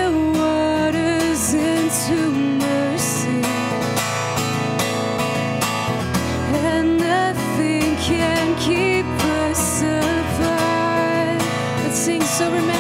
waters into mercy, and nothing can keep us apart. Let's sing, so remember.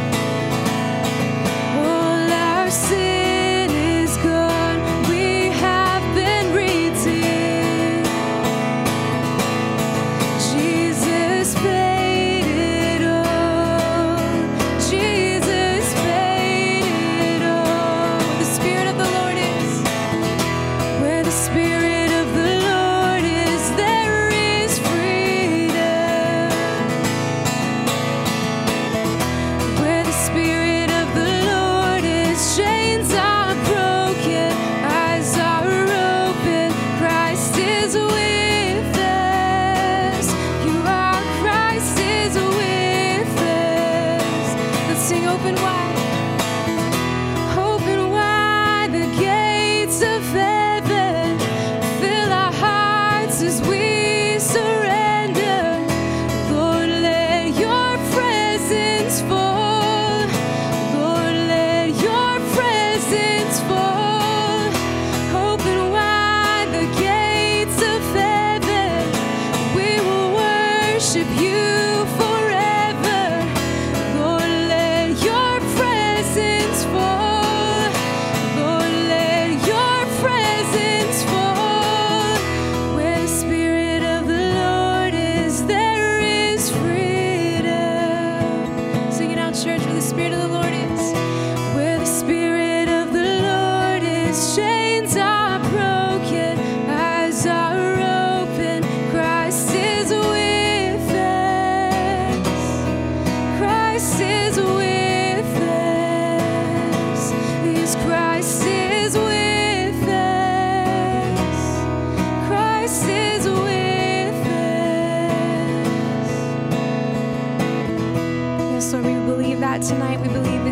Sin is gone. We have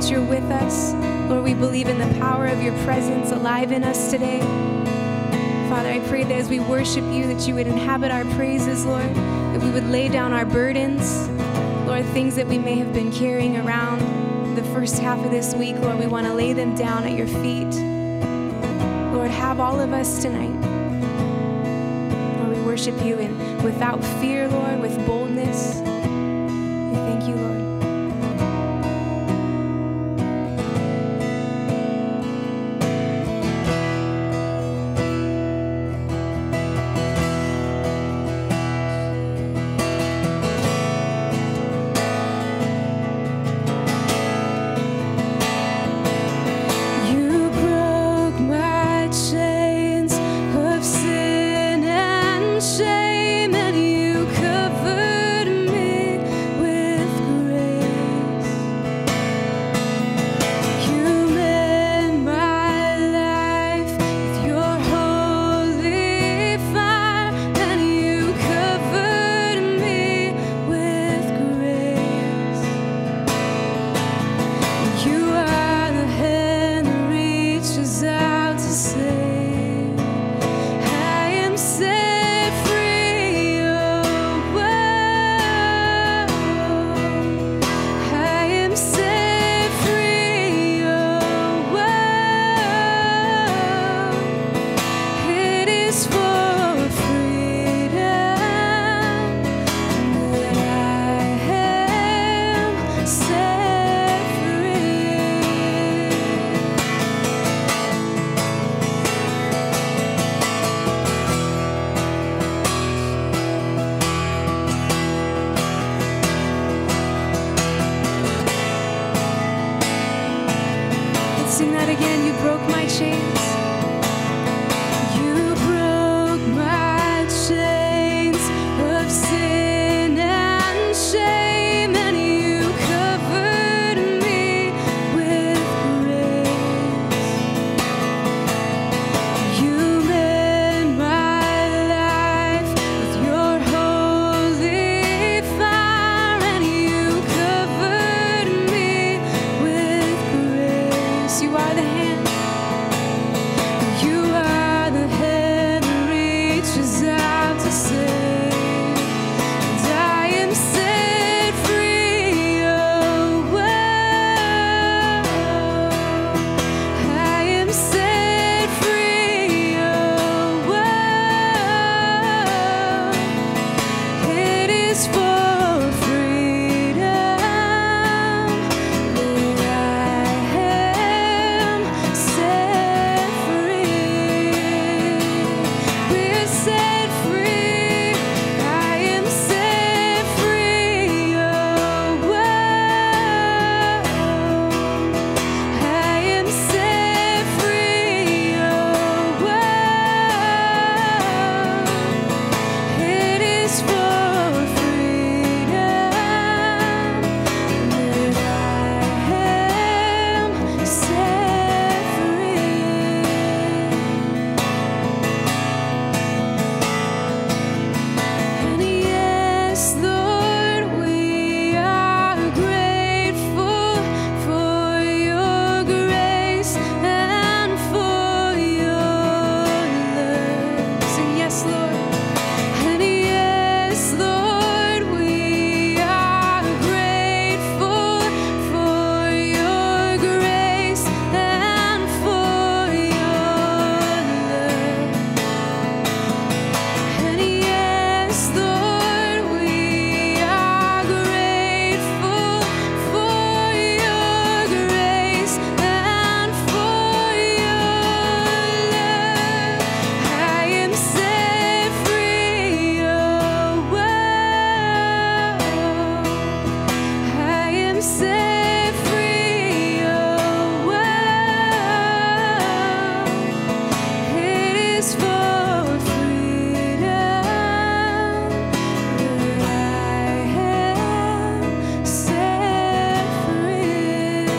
that you're with us. Lord, we believe in the power of your presence alive in us today. Father, I pray that as we worship you, that you would inhabit our praises, Lord, that we would lay down our burdens, Lord, things that we may have been carrying around the first half of this week. Lord, we want to lay them down at your feet. Lord, have all of us tonight. Lord, we worship you without fear, Lord, with boldness. We thank you, Lord. Sing that again. You broke my chains. You broke my chains of sin and shame, and you covered me with grace. You made my life with your holy fire, and you covered me with grace. You are the hand. You are the hand that reaches out to save. And I am set free. Oh, I am set free. Oh, it is for freedom that I am set free. We're set free. I am set free. Oh, I am set free. Oh, it is for freedom that I am set free. And yes, Lord, we are grateful for your grace and for your love. Sing yes, Lord. And yes, Lord, we are grateful for your grace and for your love. And yes, Lord, we are grateful for your grace and for your love. I am set free. Oh, I am set free. Oh, it is for freedom that I am set free.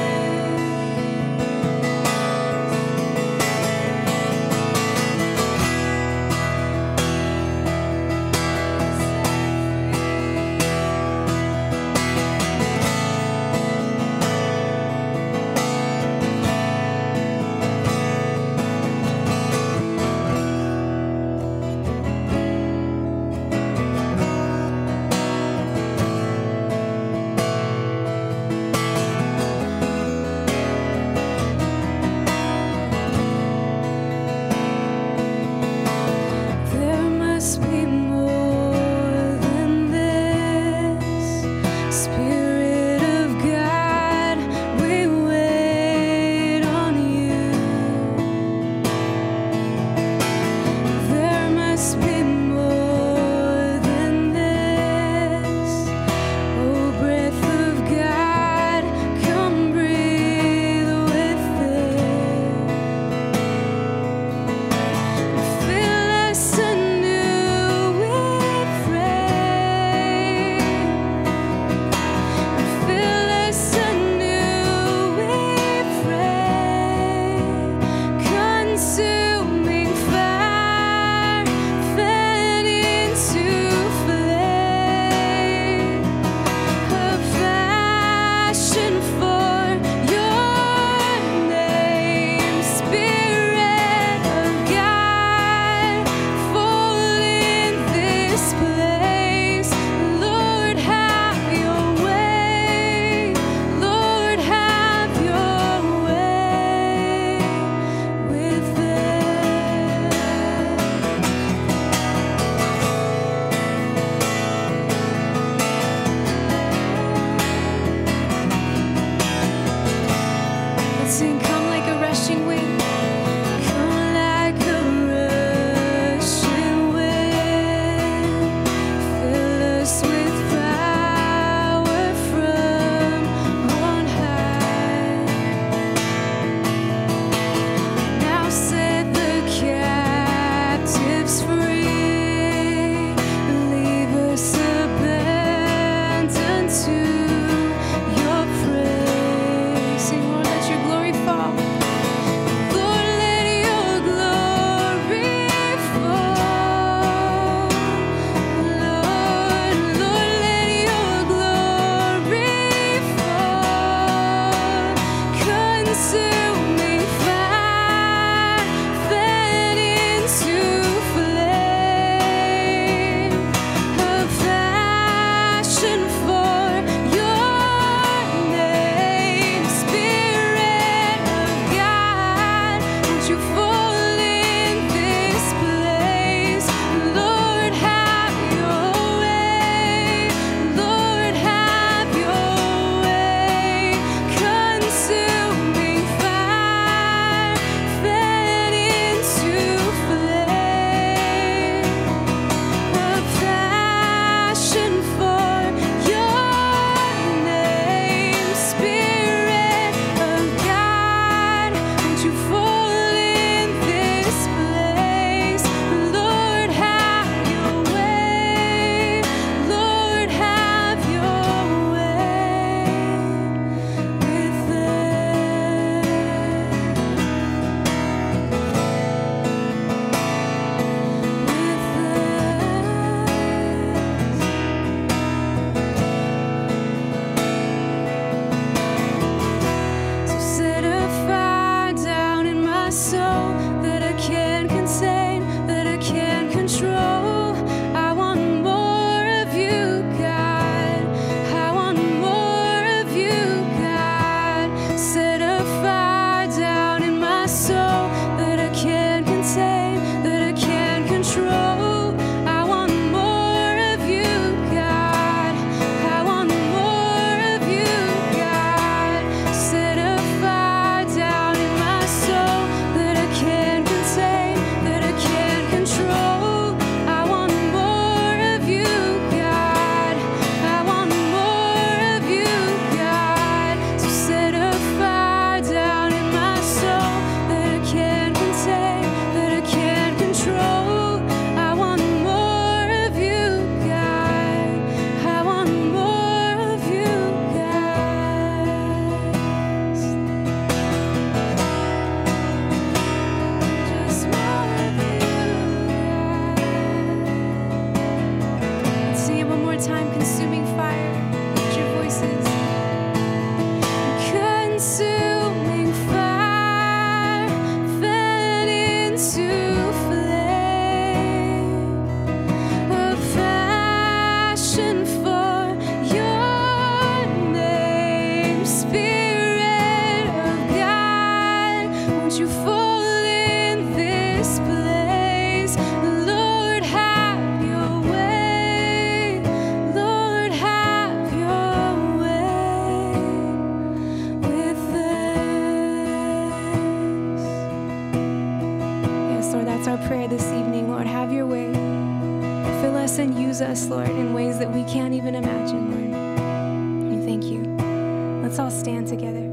this evening. Lord, have your way. Fill us and use us, Lord, in ways that we can't even imagine, Lord. We thank you. Let's all stand together.